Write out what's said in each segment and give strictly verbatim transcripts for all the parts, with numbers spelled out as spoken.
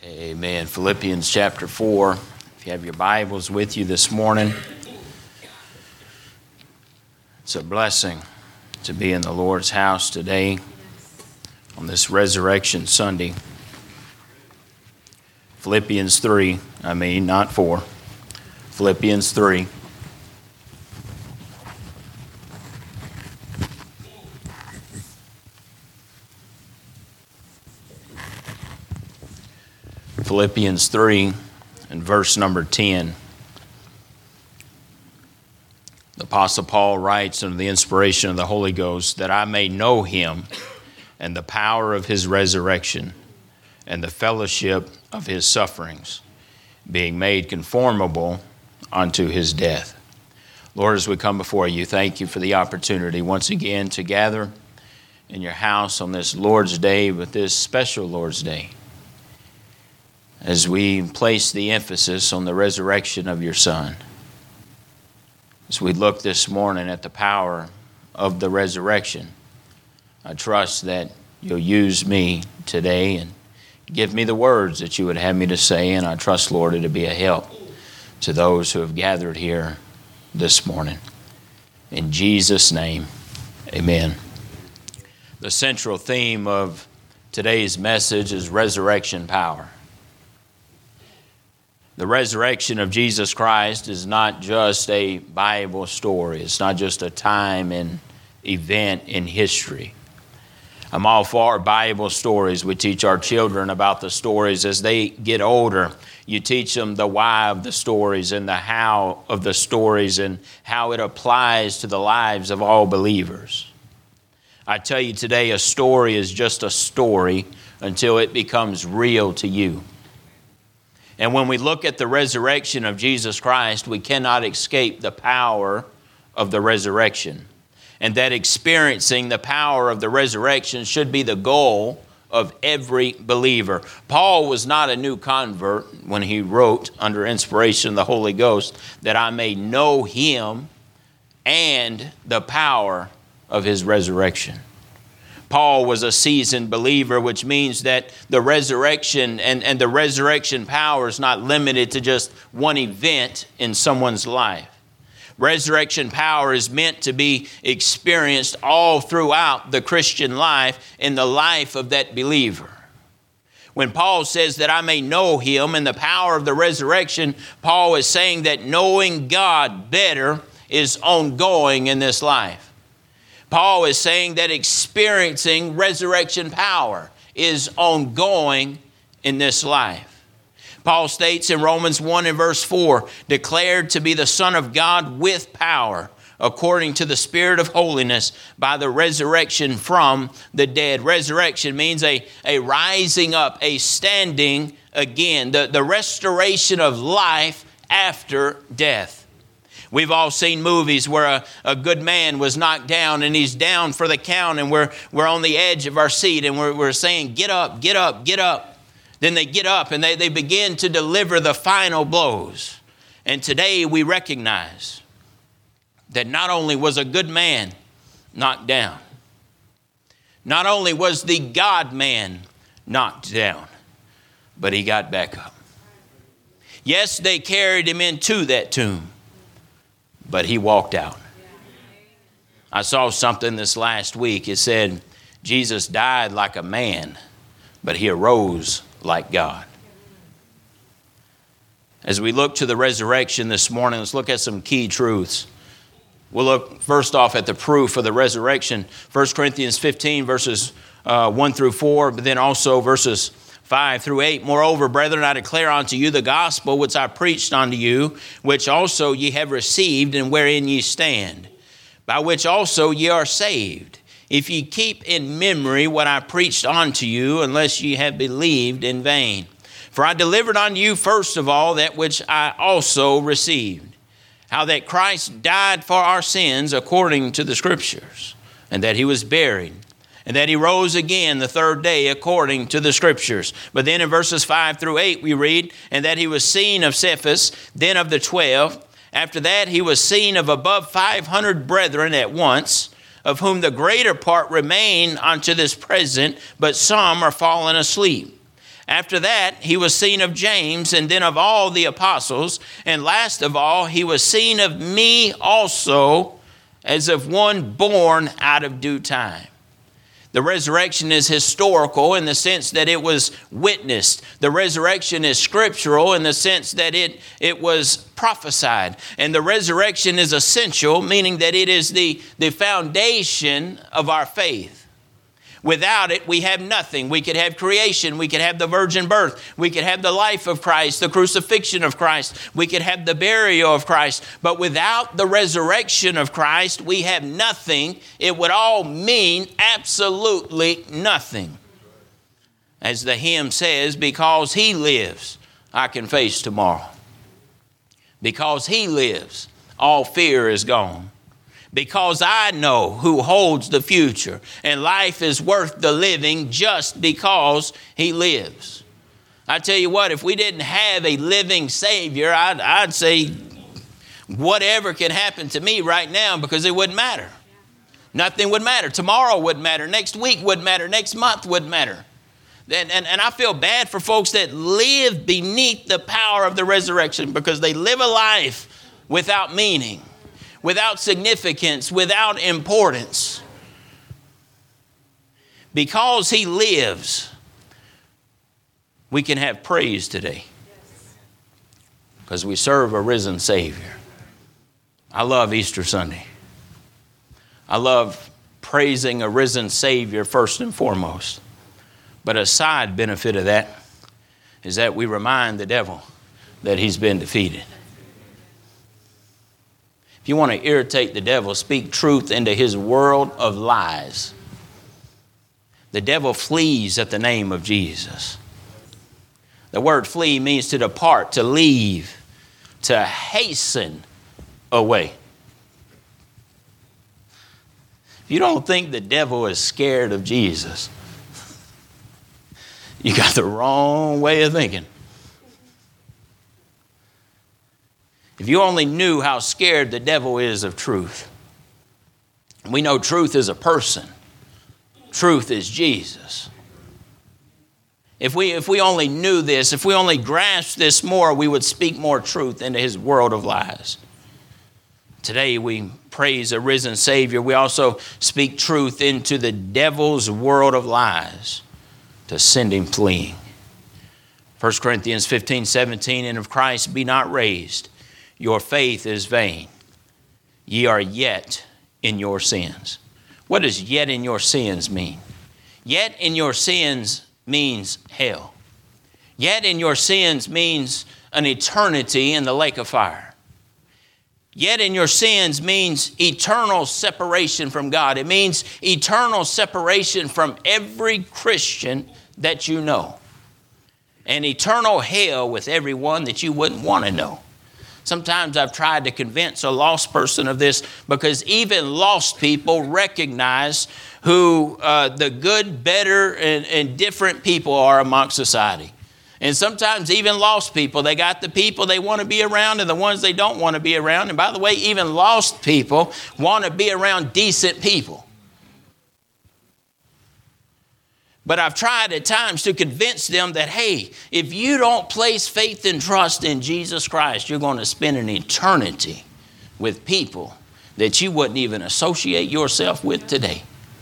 Amen. Philippians chapter four. If you have your Bibles with you this morning, it's a blessing to be in the Lord's house today on this Resurrection Sunday. Philippians three, I mean, not four. Philippians three. Philippians three and verse number ten. The Apostle Paul writes under the inspiration of the Holy Ghost, that I may know him and the power of his resurrection and the fellowship of his sufferings, being made conformable unto his death. Lord, as we come before you, thank you for the opportunity once again to gather in your house on this Lord's Day, but this special Lord's Day, as we place the emphasis on the resurrection of your Son. As we look this morning at the power of the resurrection, I trust that you'll use me today and give me the words that you would have me to say, and I trust, Lord, it'll be a help to those who have gathered here this morning. In Jesus' name, amen. The central theme of today's message is resurrection power. The resurrection of Jesus Christ is not just a Bible story. It's not just a time and event in history. I'm all for Bible stories. We teach our children about the stories as they get older. You teach them the why of the stories and the how of the stories and how it applies to the lives of all believers. I tell you today, a story is just a story until it becomes real to you. And when we look at the resurrection of Jesus Christ, we cannot escape the power of the resurrection. And that experiencing the power of the resurrection should be the goal of every believer. Paul was not a new convert when he wrote under inspiration of the Holy Ghost, that I may know him and the power of his resurrection. Paul was a seasoned believer, which means that the resurrection and, and the resurrection power is not limited to just one event in someone's life. Resurrection power is meant to be experienced all throughout the Christian life in the life of that believer. When Paul says that I may know him and the power of the resurrection, Paul is saying that knowing God better is ongoing in this life. Paul is saying that experiencing resurrection power is ongoing in this life. Paul states in Romans one and verse four, declared to be the Son of God with power, according to the Spirit of holiness, by the resurrection from the dead. Resurrection means a, a rising up, a standing again, the, the restoration of life after death. We've all seen movies where a, a good man was knocked down and he's down for the count, and we're, we're on the edge of our seat and we're, we're saying, get up, get up, get up. Then they get up and they, they begin to deliver the final blows. And today we recognize that not only was a good man knocked down, not only was the God man knocked down, but he got back up. Yes, they carried him into that tomb, but he walked out. I saw something this last week. It said, Jesus died like a man, but he arose like God. As we look to the resurrection this morning, let's look at some key truths. We'll look first off at the proof of the resurrection. First Corinthians fifteen, verses uh, one through four, but then also verses five through eight. Moreover, brethren, I declare unto you the gospel which I preached unto you, which also ye have received, and wherein ye stand, by which also ye are saved, if ye keep in memory what I preached unto you, unless ye have believed in vain. For I delivered unto you first of all that which I also received, how that Christ died for our sins according to the Scriptures, and that he was buried, and that he rose again the third day according to the Scriptures. But then in verses five through eight we read, and that he was seen of Cephas, then of the twelve. After that he was seen of above five hundred brethren at once, of whom the greater part remain unto this present, but some are fallen asleep. After that, he was seen of James, and then of all the apostles. And last of all, he was seen of me also, as of one born out of due time. The resurrection is historical in the sense that it was witnessed. The resurrection is scriptural in the sense that it, it was prophesied. And the resurrection is essential, meaning that it is the, the foundation of our faith. Without it, we have nothing. We could have creation. We could have the virgin birth. We could have the life of Christ, the crucifixion of Christ. We could have the burial of Christ. But without the resurrection of Christ, we have nothing. It would all mean absolutely nothing. As the hymn says, because he lives, I can face tomorrow. Because he lives, all fear is gone. Because I know who holds the future, and life is worth the living just because he lives. I tell you what, if we didn't have a living Savior, I'd, I'd say whatever can happen to me right now, because it wouldn't matter. Nothing would matter. Tomorrow wouldn't matter. Next week wouldn't matter. Next month wouldn't matter. And, and, and I feel bad for folks that live beneath the power of the resurrection, because they live a life without meaning, without significance, without importance. Because he lives, we can have praise today. Because we serve a risen Savior. I love Easter Sunday. I love praising a risen Savior first and foremost. But a side benefit of that is that we remind the devil that he's been defeated. If you want to irritate the devil, speak truth into his world of lies. The devil flees at the name of Jesus. The word flee means to depart, to leave, to hasten away. If you don't think the devil is scared of Jesus, you got the wrong way of thinking. If you only knew how scared the devil is of truth. We know truth is a person. Truth is Jesus. If we, if we only knew this, if we only grasped this more, we would speak more truth into his world of lies. Today we praise a risen Savior. We also speak truth into the devil's world of lies to send him fleeing. First Corinthians fifteen seventeen, and if Christ be not raised, your faith is vain. Ye are yet in your sins. What does yet in your sins mean? Yet in your sins means hell. Yet in your sins means an eternity in the lake of fire. Yet in your sins means eternal separation from God. It means eternal separation from every Christian that you know. And eternal hell with everyone that you wouldn't want to know. Sometimes I've tried to convince a lost person of this, because even lost people recognize who uh, the good, better, and, and different people are amongst society. And sometimes even lost people, they got the people they want to be around and the ones they don't want to be around. And by the way, even lost people want to be around decent people. But I've tried at times to convince them that, hey, if you don't place faith and trust in Jesus Christ, you're going to spend an eternity with people that you wouldn't even associate yourself with today.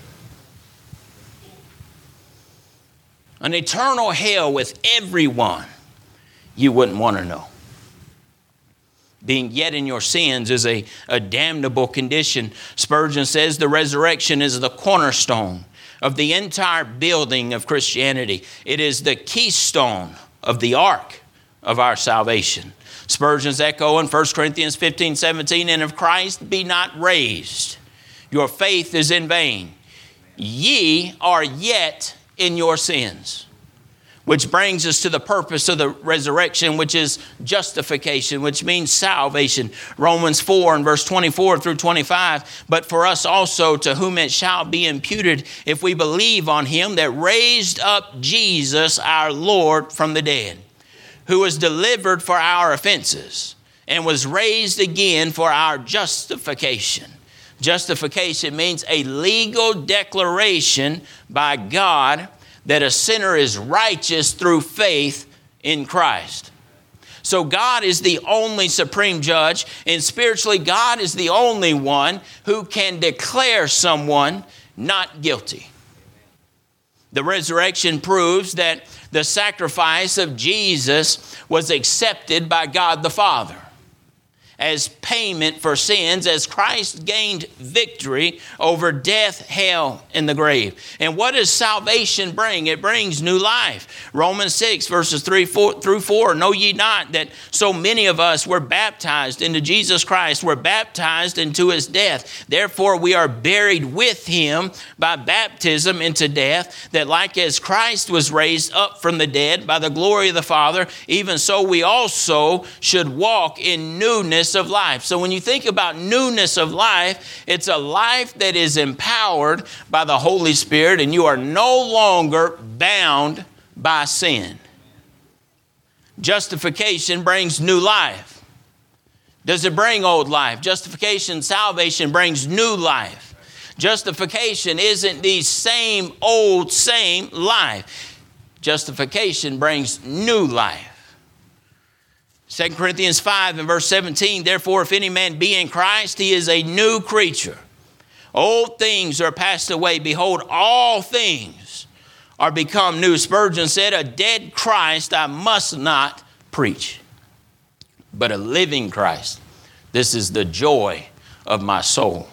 An eternal hell with everyone you wouldn't want to know. Being yet in your sins is a, a damnable condition. Spurgeon says the resurrection is the cornerstone of the entire building of Christianity. It is the keystone of the ark of our salvation. Spurgeon's echo in First Corinthians fifteen seventeen, and if Christ be not raised, your faith is in vain. Ye are yet in your sins. Which brings us to the purpose of the resurrection, which is justification, which means salvation. Romans four and verse twenty-four through twenty-five. But for us also, to whom it shall be imputed, if we believe on him that raised up Jesus our Lord from the dead, who was delivered for our offenses and was raised again for our justification. Justification means a legal declaration by God that a sinner is righteous through faith in Christ. So God is the only supreme judge, and spiritually God is the only one who can declare someone not guilty. The resurrection proves that the sacrifice of Jesus was accepted by God the Father as payment for sins, as Christ gained victory over death, hell, and the grave. And what does salvation bring? It brings new life. Romans six, verses three four, through four, know ye not that so many of us were baptized into Jesus Christ, were baptized into his death. Therefore we are buried with him by baptism into death, that like as Christ was raised up from the dead by the glory of the Father, even so we also should walk in newness of life. So when you think about newness of life, it's a life that is empowered by the Holy Spirit, and you are no longer bound by sin. Justification brings new life. Does it bring old life? Justification, salvation brings new life. Justification isn't the same old, same life. Justification brings new life. Second Corinthians five and verse seventeen, therefore, if any man be in Christ, he is a new creature. Old things are passed away. Behold, all things are become new. Spurgeon said, a dead Christ I must not preach, but a living Christ. This is the joy of my soul.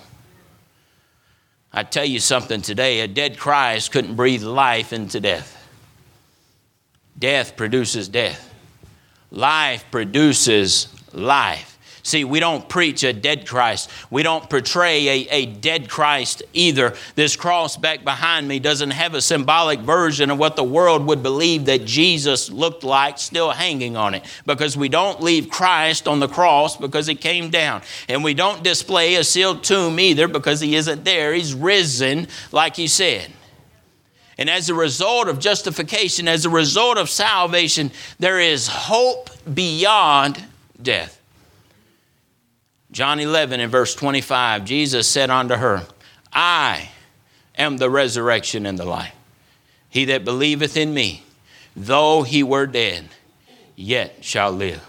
I tell you something today, a dead Christ couldn't breathe life into death. Death produces death. Life produces life. See, we don't preach a dead Christ. We don't portray a, a dead Christ either. This cross back behind me doesn't have a symbolic version of what the world would believe that Jesus looked like still hanging on it. Because we don't leave Christ on the cross because he came down. And we don't display a sealed tomb either because he isn't there. He's risen like he said. And as a result of justification, as a result of salvation, there is hope beyond death. John eleven and verse twenty-five, Jesus said unto her, I am the resurrection and the life. He that believeth in me, though he were dead, yet shall live.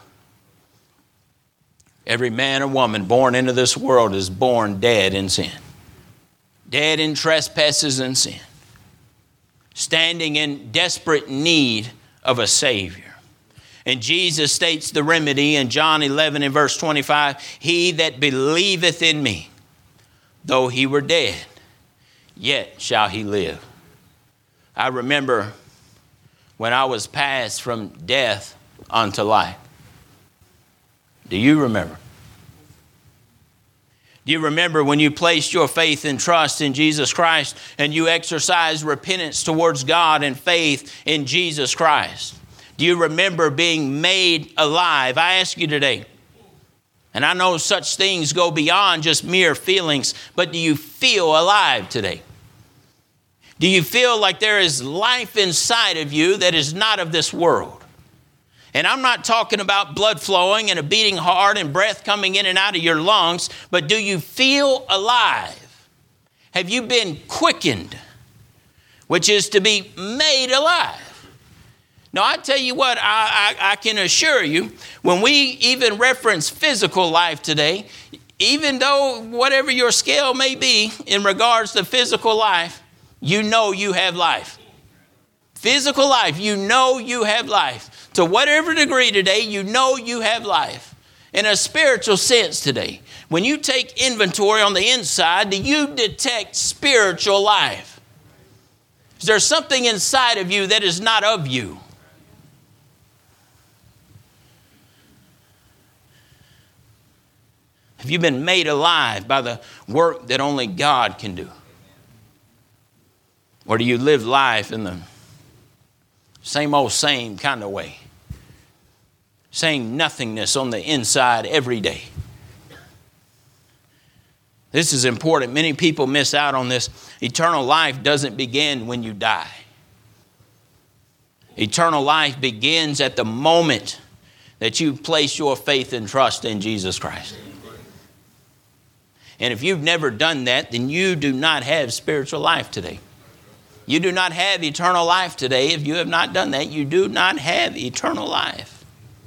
Every man or woman born into this world is born dead in sin. Dead in trespasses and sin. Standing in desperate need of a Savior. And Jesus states the remedy in John eleven and verse twenty-five, he that believeth in me, though he were dead, yet shall he live. I remember when I was passed from death unto life. Do you remember? Do you remember when you placed your faith and trust in Jesus Christ and you exercised repentance towards God and faith in Jesus Christ? Do you remember being made alive? I ask you today, and I know such things go beyond just mere feelings, but do you feel alive today? Do you feel like there is life inside of you that is not of this world? And I'm not talking about blood flowing and a beating heart and breath coming in and out of your lungs, but do you feel alive? Have you been quickened, which is to be made alive? Now, I tell you what, I, I, I can assure you, when we even reference physical life today, even though whatever your scale may be in regards to physical life, you know you have life. Physical life, you know you have life. To whatever degree today, you know you have life. In a spiritual sense today, when you take inventory on the inside, do you detect spiritual life? Is there something inside of you that is not of you? Have you been made alive by the work that only God can do? Or do you live life in the same old same kind of way? Saying nothingness on the inside every day. This is important. Many people miss out on this. Eternal life doesn't begin when you die. Eternal life begins at the moment that you place your faith and trust in Jesus Christ. And if you've never done that, then you do not have spiritual life today. You do not have eternal life today. If you have not done that, you do not have eternal life.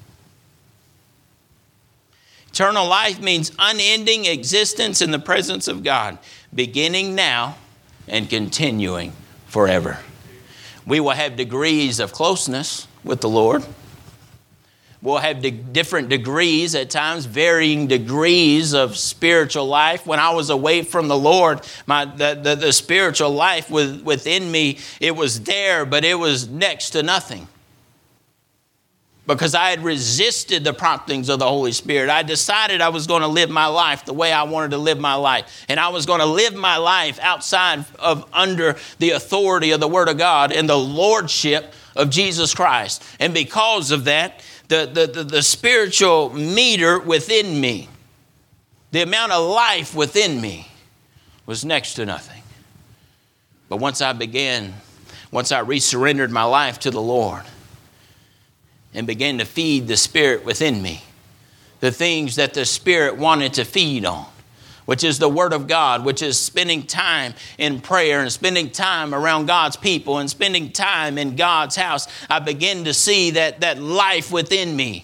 Eternal life means unending existence in the presence of God, beginning now and continuing forever. We will have degrees of closeness with the Lord. We'll have de- different degrees at times, varying degrees of spiritual life. When I was away from the Lord, my the, the, the spiritual life was within me. It was there, but it was next to nothing. Because I had resisted the promptings of the Holy Spirit. I decided I was going to live my life the way I wanted to live my life. And I was going to live my life outside of under the authority of the Word of God and the Lordship of Jesus Christ. And because of that, The, the, the, the spiritual meter within me, the amount of life within me was next to nothing. But once I began, once I resurrendered my life to the Lord and began to feed the Spirit within me, the things that the Spirit wanted to feed on, which is the Word of God, which is spending time in prayer and spending time around God's people and spending time in God's house, I begin to see that, that life within me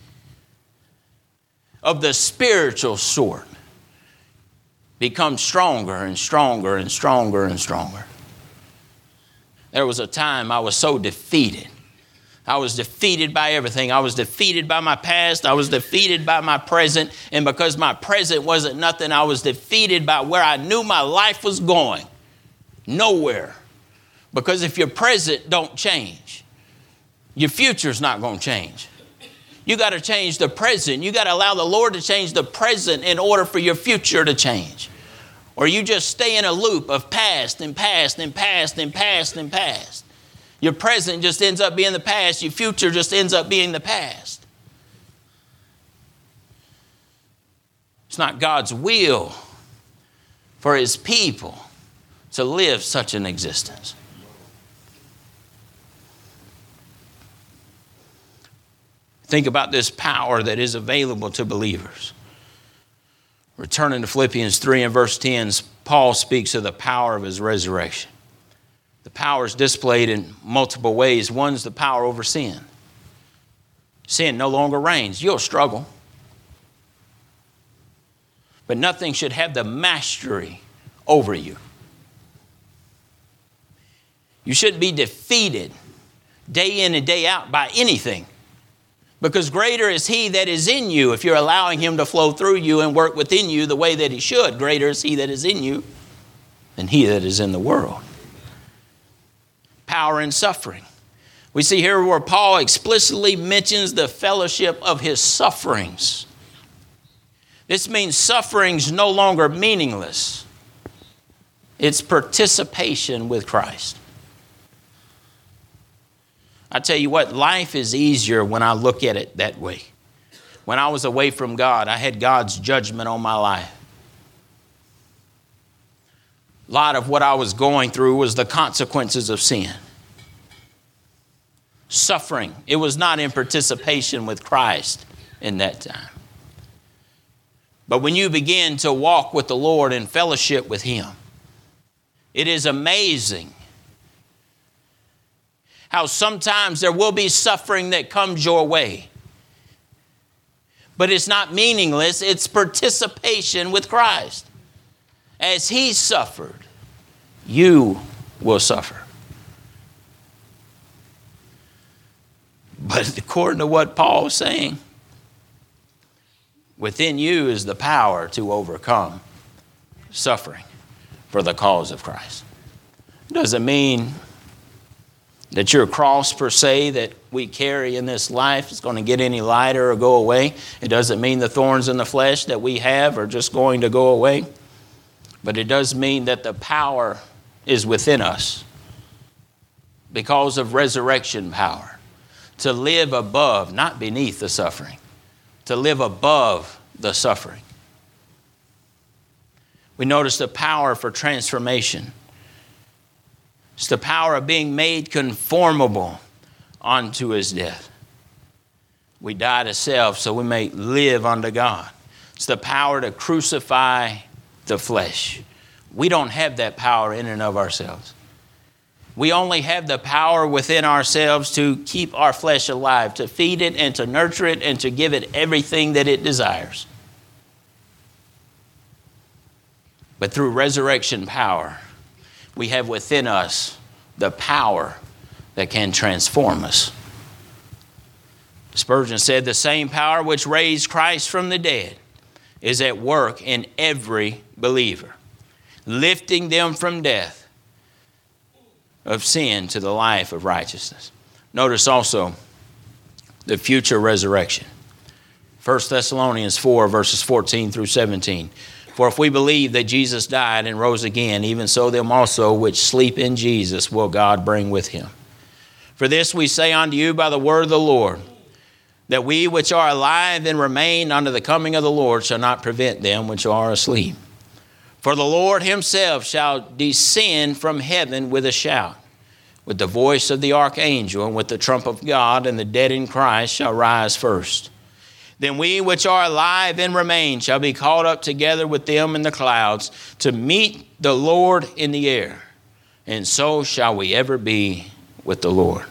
of the spiritual sort becomes stronger and stronger and stronger and stronger. There was a time I was so defeated. I was defeated by everything. I was defeated by my past. I was defeated by my present. And because my present wasn't nothing, I was defeated by where I knew my life was going. Nowhere. Because if your present don't change, your future's not going to change. You got to change the present. You got to allow the Lord to change the present in order for your future to change. Or you just stay in a loop of past and past and past and past and past. Your present just ends up being the past. Your future just ends up being the past. It's not God's will for His people to live such an existence. Think about this power that is available to believers. Returning to Philippians three and verse ten, Paul speaks of the power of his resurrection. The power is displayed in multiple ways. One's the power over sin. Sin no longer reigns. You'll struggle. But nothing should have the mastery over you. You shouldn't be defeated day in and day out by anything. Because greater is He that is in you if you're allowing Him to flow through you and work within you the way that He should. Greater is He that is in you than he that is in the world. Power in suffering. We see here where Paul explicitly mentions the fellowship of his sufferings. This means suffering's no longer meaningless. It's participation with Christ. I tell you what, life is easier when I look at it that way. When I was away from God, I had God's judgment on my life. A lot of what I was going through was the consequences of sin. Suffering. It was not in participation with Christ in that time. But when you begin to walk with the Lord in fellowship with Him, it is amazing how sometimes there will be suffering that comes your way. But it's not meaningless. It's participation with Christ. As He suffered, you will suffer. But according to what Paul is saying, within you is the power to overcome suffering for the cause of Christ. Doesn't mean that your cross per se that we carry in this life is going to get any lighter or go away. It doesn't mean the thorns in the flesh that we have are just going to go away. But it does mean that the power is within us because of resurrection power to live above, not beneath the suffering, to live above the suffering. We notice the power for transformation. It's the power of being made conformable unto His death. We die to self so we may live unto God. It's the power to crucify the flesh. We don't have that power in and of ourselves. We only have the power within ourselves to keep our flesh alive, to feed it and to nurture it and to give it everything that it desires. But through resurrection power, we have within us the power that can transform us. Spurgeon said, the same power which raised Christ from the dead is at work in every believer, lifting them from death of sin to the life of righteousness. Notice also the future resurrection. First Thessalonians four, verses fourteen through seventeen. For if we believe that Jesus died and rose again, even so them also which sleep in Jesus will God bring with him. For this we say unto you by the word of the Lord, that we which are alive and remain unto the coming of the Lord shall not prevent them which are asleep. For the Lord himself shall descend from heaven with a shout, with the voice of the archangel, and with the trump of God, and the dead in Christ shall rise first. Then we which are alive and remain shall be caught up together with them in the clouds to meet the Lord in the air, and so shall we ever be with the Lord.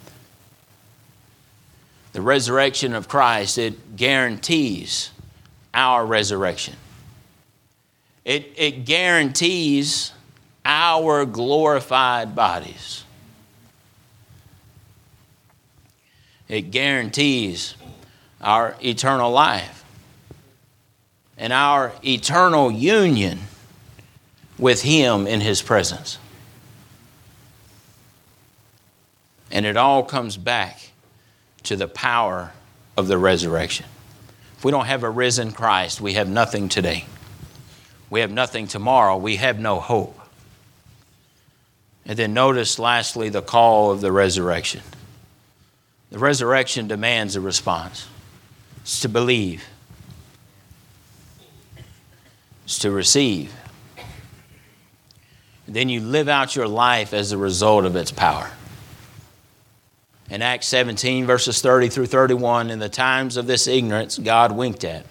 The resurrection of Christ, it guarantees our resurrection. It, it guarantees our glorified bodies. It guarantees our eternal life and our eternal union with him in his presence. And it all comes back to the power of the resurrection. If we don't have a risen Christ, we have nothing today. We have nothing tomorrow. We have no hope. And then notice lastly the call of the resurrection. The resurrection demands a response. It's to believe. It's to receive. And then you live out your life as a result of its power. In Acts seventeen, verses thirty through thirty-one, in the times of this ignorance God winked at.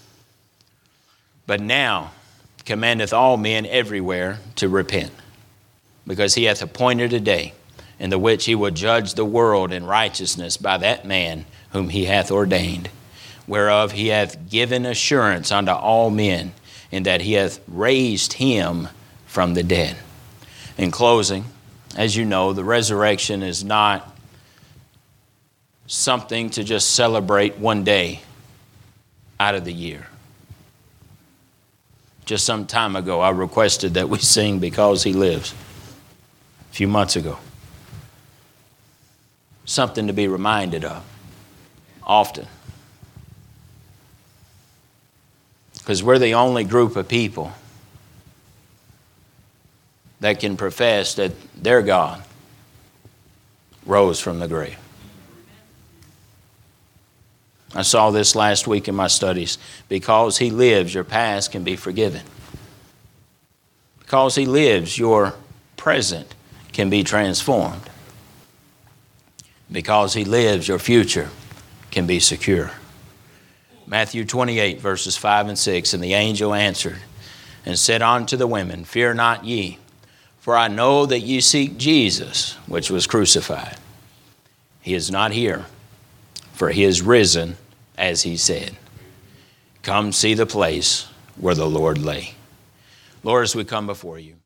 But now commandeth all men everywhere to repent, because he hath appointed a day in the which he will judge the world in righteousness by that man whom he hath ordained, whereof he hath given assurance unto all men, in that he hath raised him from the dead. In closing, as you know, the resurrection is not something to just celebrate one day out of the year. Just some time ago, I requested that we sing Because He Lives a few months ago. Something to be reminded of often. Because we're the only group of people that can profess that their God rose from the grave. I saw this last week in my studies. Because He lives, your past can be forgiven. Because He lives, your present can be transformed. Because He lives, your future can be secure. Matthew twenty-eight, verses five and six, and the angel answered and said unto the women, Fear not ye, for I know that ye seek Jesus, which was crucified. He is not here, for He is risen, as He said. Come see the place where the Lord lay. Lord, as we come before You,